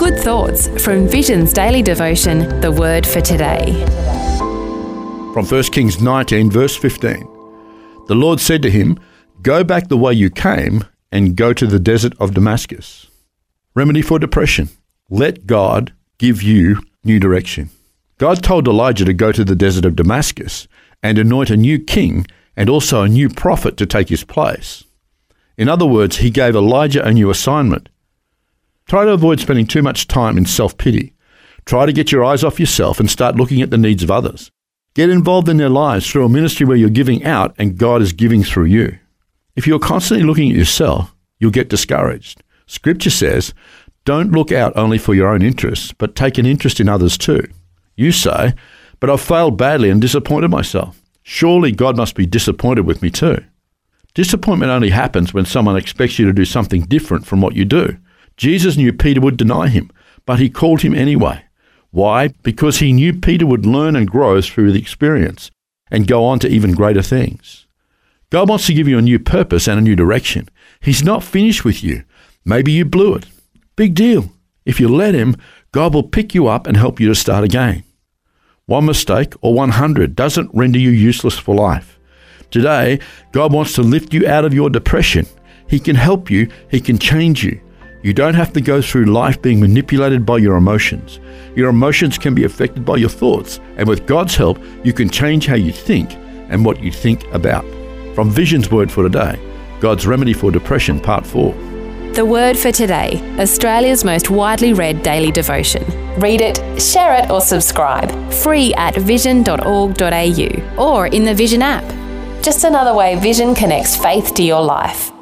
Good thoughts from Vision's daily devotion, The Word for Today. From 1 Kings 19, verse 15. The Lord said to him, "Go back the way you came and go to the desert of Damascus." Remedy for depression. Let God give you new direction. God told Elijah to go to the desert of Damascus and anoint a new king and also a new prophet to take his place. In other words, he gave Elijah a new assignment. Try to avoid spending too much time in self-pity. Try to get your eyes off yourself and start looking at the needs of others. Get involved in their lives through a ministry where you're giving out and God is giving through you. If you're constantly looking at yourself, you'll get discouraged. Scripture says, don't look out only for your own interests, but take an interest in others too. You say, but I've failed badly and disappointed myself. Surely God must be disappointed with me too. Disappointment only happens when someone expects you to do something different from what you do. Jesus knew Peter would deny him, but he called him anyway. Why? Because he knew Peter would learn and grow through the experience and go on to even greater things. God wants to give you a new purpose and a new direction. He's not finished with you. Maybe you blew it. Big deal. If you let him, God will pick you up and help you to start again. One mistake or 100 doesn't render you useless for life. Today, God wants to lift you out of your depression. He can help you. He can change you. You don't have to go through life being manipulated by your emotions. Your emotions can be affected by your thoughts, and with God's help, you can change how you think and what you think about. From Vision's Word for Today, God's Remedy for Depression, Part 4. The Word for Today, Australia's most widely read daily devotion. Read it, share it or subscribe. Free at vision.org.au or in the Vision app. Just another way Vision connects faith to your life.